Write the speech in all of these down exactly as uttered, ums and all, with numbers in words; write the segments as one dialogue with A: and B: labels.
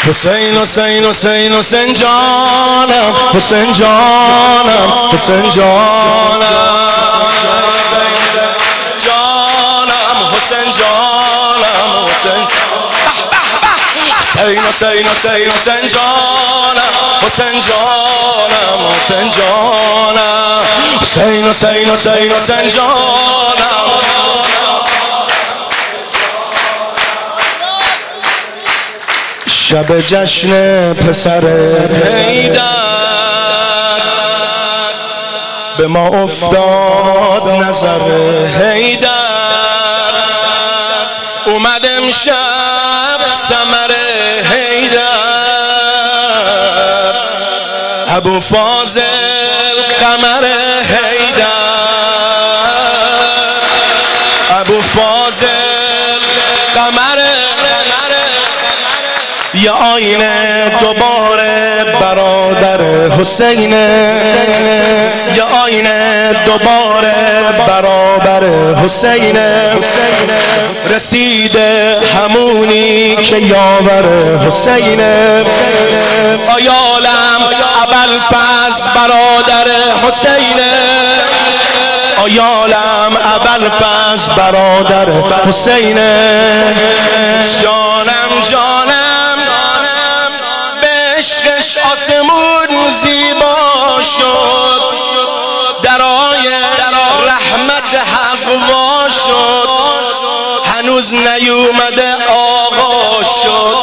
A: حسین حسین حسین حسین جانم، حسین جانم، حسین جانم، جانم حسین جانم، حسین حسین حسین حسین حسین جانم، حسین جانم، حسین جانم، حسین حسین حسین حسین جانم. شب جشن پسر حیدر به ما افتاد نظر حیدر، اومد امشب ثمر حیدر، ابو فاضل قمر حیدر، ابو فاضل قمر، یا آینه دوباره برادر حسینه، یا آینه دوباره برابر حسینه، رسیده همونی که یاور حسینه، آیالم ابوالفضل برادر حسینه، آیالم ابوالفضل برادر حسینه، جانم جانم عشقش آسمون زیبا شد، درای رحمت حق وا شد، هنوز نیومده آقا شد،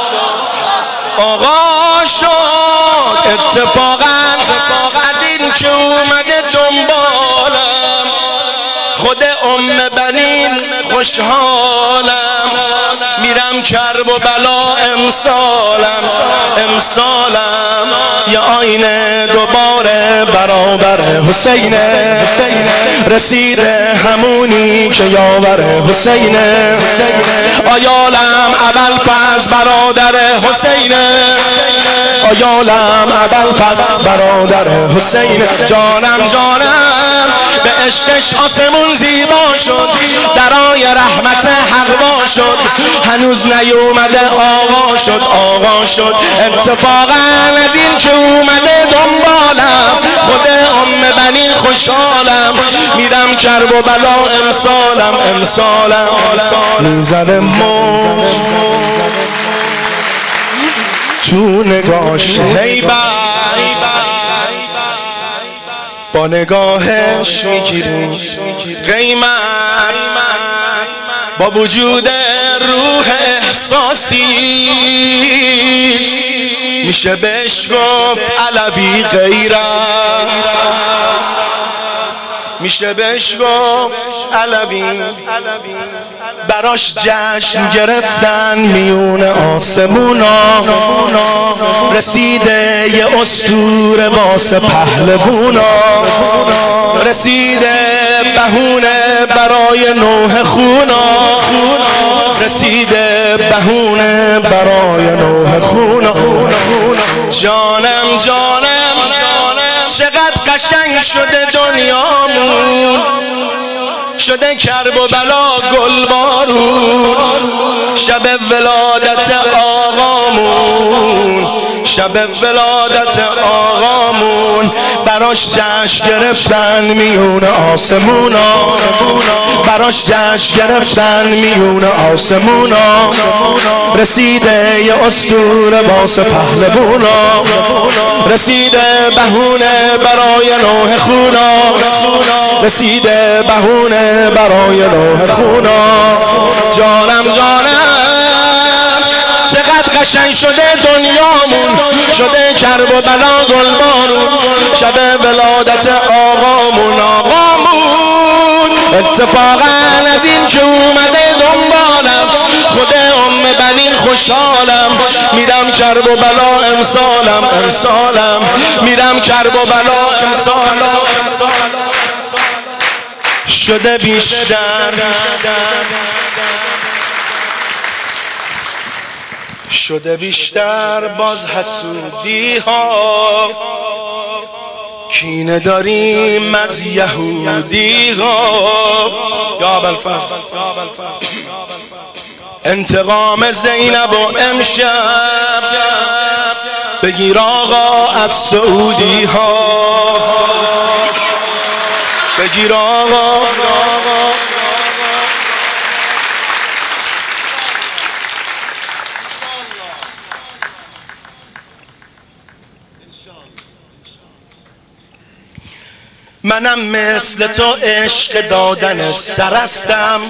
A: آقا شد. اتفاقا از این که اومده دنبالم، خود ام بنین خوشحالم، میرم کرب و بلا امسالم، امسالم یا آینه دوباره برابر حسینه، رسیده همونی که یاور حسینه، آیالم ابوالفضل برادر حسینه، آیالم ابوالفضل برادر حسینه، جانم جانم به عشقش آسمون زیبا شد، درای رحمت حق وا شد، هنوز نیومده آقا شد، آقا شد. اتفاقا از این که اومده دنبالم، خود ام بنین خوشحالم، میرم کرب و بلا امسالم، امسالم میزنه موج تو نگاهش هیبت، با نگاهش میگیری قیمت، با وجود روح احساسی میشه بهش گفت علوی غیرت، میشه بهش گفت علوی. براش جشن گرفتن میون آسمونا، رسیده یه اسطوره واسه پهلوونا، رسیده بهونه برای نوح خونا، رسیده بهونه برای نوح خونا. جانم جانم چقدر قشنگ شده دنیامون، شده کرب و بلا گل بارون، شب ولادت آقامون، شب ولادت آقامون، براش جشن گرفتن میون آسمونا، براش جشن گرفتن میون آسمونا، رسیده یه اسطوره واسه پهلوونا، رسیده بهونه برای نوح خونا، رسیده بهونه برای نوح خونا. جانم جانم چقدر قشنگ شده دنیامون، شده کرب و بلا گلبارون، شب ولادت آقامون، آقامون. اتفاقا از این که اومده دنبالم، خود ام بنین خوشحالم، میرم کرب و بلا امسالم، امسالم میرم کرب و بلا امسالم، شده بیشتر شده بیشتر باز حسودی ها، کینه داریم از یهودی ها. یا ابوالفضل انتقام زینب و امشب بگیر آقا از سعودی ها، بگیر آقا. منم مثل تو عشق دادن سرستم،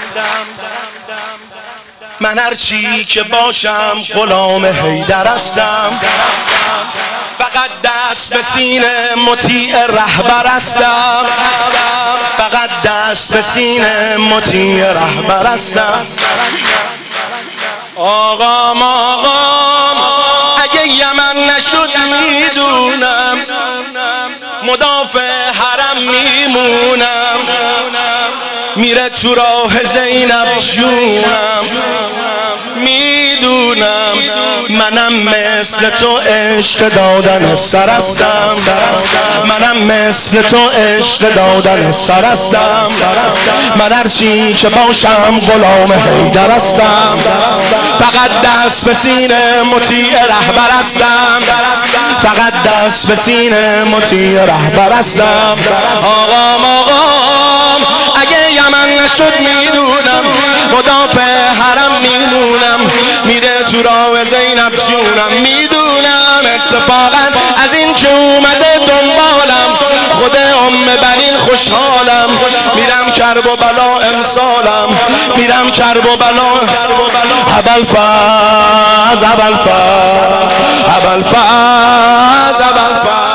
A: من هر چی که باشم غلام حیدرستم، فقط دست به سینه مطیع رهبرستم، فقط دست به سینه مطیع رهبرستم. آقام آقام اگه یمن نشد میدونم، مدافع حرم میمونم، میره تو راه زینب جونم. میدونم منم مثل تو عشق دادن سرستم، منم مثل تو عشق دادن سرستم، من هر چی که باشم غلام حیدرستم، فقط دست به سینه مطیع رهبرستم، فقط دست به سینه مطیع رهبرستم. آقام آقام اگه یمن نشد میدونم، مدافع حرم میمونم، میره تو راه زینب جونم. میدونم اتفاقا از این که اومده دنبالم، خود ام بنین خوشحالم، میرم کرب و بلا امسالم، میرم کرب و بلا. ابوالفضل ابوالفضل ابوالفضل ابوالفضل